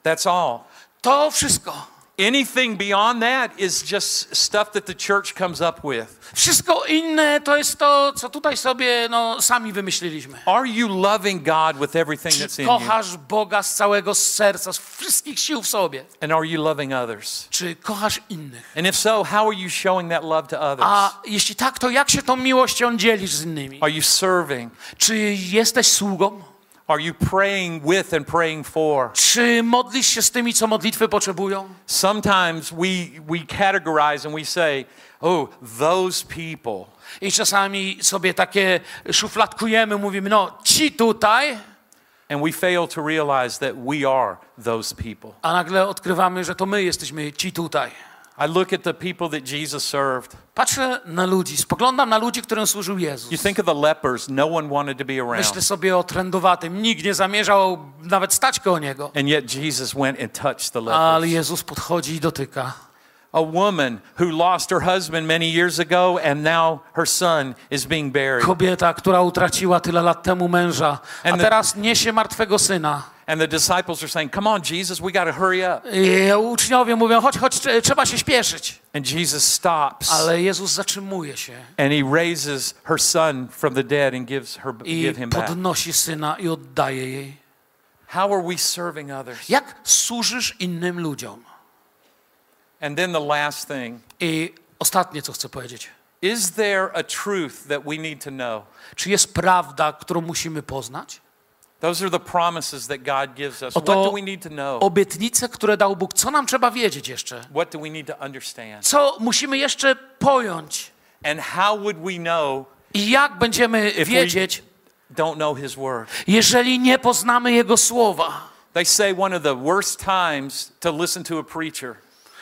Speaker 1: That's all.
Speaker 2: To wszystko.
Speaker 1: Anything beyond that is just stuff that the church comes up with.
Speaker 2: Wszystko inne to jest to, co tutaj sobie no, sami wymyśliliśmy.
Speaker 1: Are you loving God with everything
Speaker 2: Czy
Speaker 1: that's in you?
Speaker 2: kochasz Boga z całego serca, z wszystkich sił w sobie?
Speaker 1: And are you loving others?
Speaker 2: Czy kochasz innych?
Speaker 1: And if so, how are you showing that love to others?
Speaker 2: A jeśli tak, to jak się tą miłością dzielisz z innymi?
Speaker 1: Are you serving?
Speaker 2: Czy jesteś sługą?
Speaker 1: Are you praying with and praying for?
Speaker 2: Czy modlisz się z tymi, co modlitwy potrzebują?
Speaker 1: Sometimes we we categorize and we say, "Oh, those people."
Speaker 2: I czasami sobie takie szufladkujemy, mówimy, no ci tutaj,
Speaker 1: And we fail to realize that we are those people.
Speaker 2: a nagle odkrywamy, że to my jesteśmy ci tutaj.
Speaker 1: I look at the people that Jesus served.
Speaker 2: Patrzę na ludzi, spoglądam na ludzi, którym służył Jezus.
Speaker 1: You think of the lepers, no one wanted to be around.
Speaker 2: Myślę sobie o trędowatym, nikt nie zamierzał nawet stać koło niego.
Speaker 1: And yet Jesus went and touched the
Speaker 2: Ale
Speaker 1: lepers.
Speaker 2: Jezus podchodzi i dotyka.
Speaker 1: A woman who lost her husband many years ago and now her son is being buried.
Speaker 2: Kobieta, która utraciła tyle lat temu męża, a
Speaker 1: And the-
Speaker 2: teraz niesie martwego syna.
Speaker 1: And the disciples are saying, "Come on, Jesus, we got to hurry up."
Speaker 2: I uczniowie mówią, chodź, chodź, trzeba się śpieszyć.
Speaker 1: And Jesus stops.
Speaker 2: Ale Jezus zatrzymuje się
Speaker 1: And he raises her son from the dead and gives her
Speaker 2: i
Speaker 1: give him back.
Speaker 2: podnosi syna i oddaje jej.
Speaker 1: How are we serving others?
Speaker 2: Jak służysz innym ludziom?
Speaker 1: And then the last thing,
Speaker 2: I ostatnie, co chcę powiedzieć.
Speaker 1: is there a truth that we need to know?
Speaker 2: Czy jest prawda, którą musimy poznać?
Speaker 1: Those are the promises that God gives us. What
Speaker 2: Oto
Speaker 1: do we need to know?
Speaker 2: obietnice, które dał Bóg. Co nam trzeba wiedzieć jeszcze?
Speaker 1: What do we need to understand?
Speaker 2: Co musimy jeszcze pojąć?
Speaker 1: And how would we know
Speaker 2: I jak będziemy
Speaker 1: we-
Speaker 2: wiedzieć,
Speaker 1: don't know his word?
Speaker 2: jeżeli nie poznamy Jego słowa?
Speaker 1: They say one of the worst times to listen to a preacher.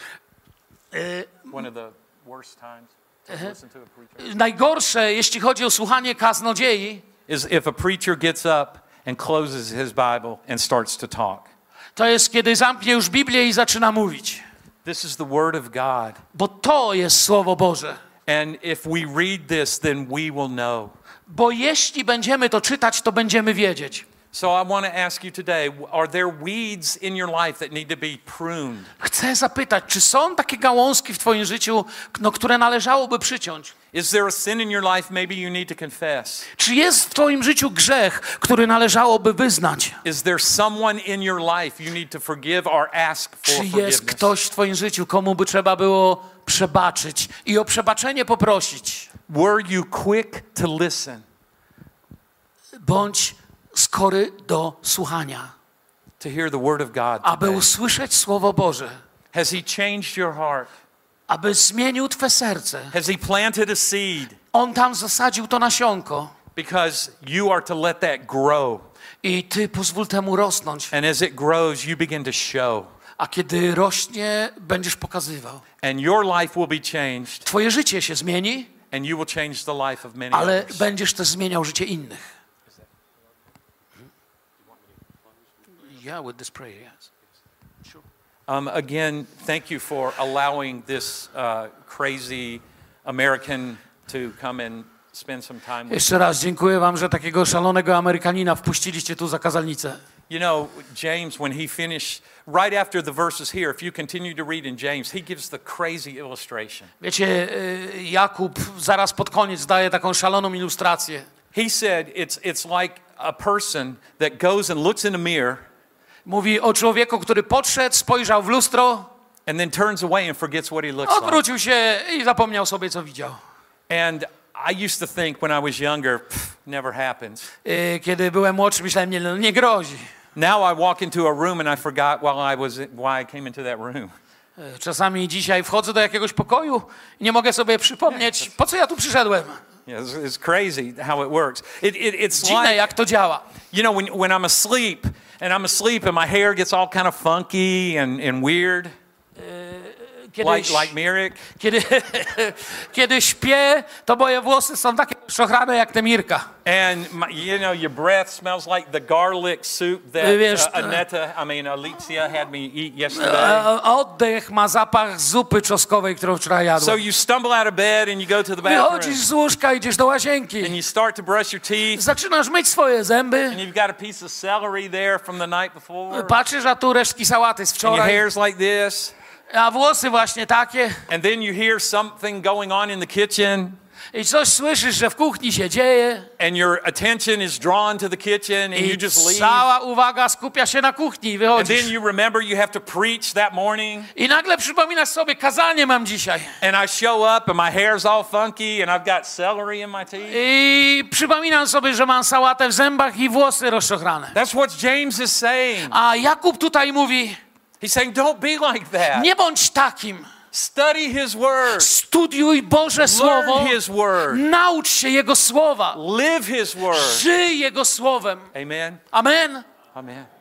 Speaker 1: One of the worst times to listen to a preacher
Speaker 2: Najgorsze, jeśli chodzi o słuchanie kaznodziei,
Speaker 1: is if a preacher gets up and closes his Bible and starts to talk.
Speaker 2: to jest, kiedy zamknie już Biblię i zaczyna mówić.
Speaker 1: This is the word of God.
Speaker 2: Bo to jest Słowo Boże.
Speaker 1: And if we read this, then we will know.
Speaker 2: Bo jeśli będziemy to czytać, to będziemy wiedzieć.
Speaker 1: So I want to ask you today, are there weeds in your life that need to be pruned?
Speaker 2: Chcę zapytać, czy są takie gałązki w twoim życiu, no, które należałoby przyciąć?
Speaker 1: Is there a sin in your life maybe you need to confess?
Speaker 2: Czy jest w twoim życiu grzech, który należałoby wyznać?
Speaker 1: Is there someone in your life you need to forgive or ask for
Speaker 2: Czy jest
Speaker 1: forgiveness?
Speaker 2: ktoś w twoim życiu, komu by trzeba było przebaczyć i o przebaczenie poprosić?
Speaker 1: Were you quick to listen?
Speaker 2: Bądź skory do słuchania,
Speaker 1: To hear the word of God
Speaker 2: aby
Speaker 1: today?
Speaker 2: usłyszeć Słowo Boże,
Speaker 1: Has he changed your heart?
Speaker 2: aby zmienił twe serce.
Speaker 1: Has he planted a seed?
Speaker 2: On tam zasadził to nasionko
Speaker 1: Because you are to let that grow.
Speaker 2: i ty pozwól temu rosnąć.
Speaker 1: And as it grows, you begin to show.
Speaker 2: A kiedy rośnie, będziesz pokazywał.
Speaker 1: And your life will be changed.
Speaker 2: Twoje życie się zmieni,
Speaker 1: And you will change the life of many
Speaker 2: ale
Speaker 1: others.
Speaker 2: będziesz też zmieniał życie innych. Yeah, with this prayer, yes.
Speaker 1: Um, again, thank you for allowing this uh, crazy American to come and spend some time with
Speaker 2: Jeszcze raz dziękuję wam, że takiego szalonego Amerykanina wpuściliście tu za kazalnicę.
Speaker 1: You know, James, when he finished, right after the verses here, if you continue to read in James, he gives the crazy illustration.
Speaker 2: Wiecie, y, Jakub zaraz pod koniec daje taką szaloną ilustrację.
Speaker 1: He said it's, it's like a person that goes and looks in a mirror
Speaker 2: Mówi o człowieku, który podszedł, spojrzał w lustro,
Speaker 1: and then turns away and forgets what he looks like.
Speaker 2: odwrócił się i zapomniał sobie, co widział.
Speaker 1: And I used to think when I was younger, pff, never happens.
Speaker 2: Y, Kiedy byłem młodszy, myślałem, nie, no, nie grozi.
Speaker 1: Now I walk into a room and I forgot while I was why I came into that room.
Speaker 2: Y, Czasami dzisiaj wchodzę do jakiegoś pokoju i nie mogę sobie przypomnieć, po co ja tu przyszedłem.
Speaker 1: Yeah, it's, it's crazy how it works. It, it, it's
Speaker 2: Dziwne,
Speaker 1: like,
Speaker 2: jak to działa.
Speaker 1: you know, when, when I'm asleep and I'm asleep and my hair gets all kind of funky and, and weird.
Speaker 2: Kiedy,
Speaker 1: like, like Mirek.
Speaker 2: kiedy, kiedy śpię, to moje włosy są takie szochrane jak te Mirka.
Speaker 1: And my, you know, your breath smells like the garlic soup that
Speaker 2: Wiesz,
Speaker 1: uh, Aneta, I mean Alicia had me eat yesterday.
Speaker 2: E, Oddech ma zapach zupy czosnkowej, którą wczoraj
Speaker 1: So
Speaker 2: jadłem.
Speaker 1: you stumble out of bed and you go to the bathroom.
Speaker 2: Wychodzisz z łóżka, idziesz do
Speaker 1: And
Speaker 2: łazienki.
Speaker 1: you start to brush your teeth.
Speaker 2: Zaczynasz myć swoje zęby.
Speaker 1: And you've got a piece of celery there from the night before.
Speaker 2: Patrzysz, a tu resztki sałaty z
Speaker 1: And your
Speaker 2: wczoraj.
Speaker 1: hair's like this.
Speaker 2: A włosy właśnie takie.
Speaker 1: And then you hear something going on in the kitchen.
Speaker 2: I coś słyszysz, że w kuchni się dzieje.
Speaker 1: And your attention is drawn to the kitchen and you
Speaker 2: I
Speaker 1: just leave.
Speaker 2: cała uwaga skupia się na kuchni i
Speaker 1: And then
Speaker 2: wychodzisz.
Speaker 1: you remember you have to preach that morning.
Speaker 2: I nagle przypominasz sobie, kazanie mam dzisiaj.
Speaker 1: And I show up and my hair's all funky and I've got celery in my teeth.
Speaker 2: I przypominam sobie, że mam sałatę w zębach i włosy rozczochrane.
Speaker 1: That's what James is saying.
Speaker 2: A Jakub tutaj mówi,
Speaker 1: He's saying, don't be like that.
Speaker 2: nie bądź takim.
Speaker 1: Study his word.
Speaker 2: Studiuj Boże Słowo.
Speaker 1: Learn his word.
Speaker 2: Naucz się Jego Słowa.
Speaker 1: Live his word.
Speaker 2: Żyj Jego Słowem.
Speaker 1: Amen.
Speaker 2: Amen.
Speaker 1: Amen.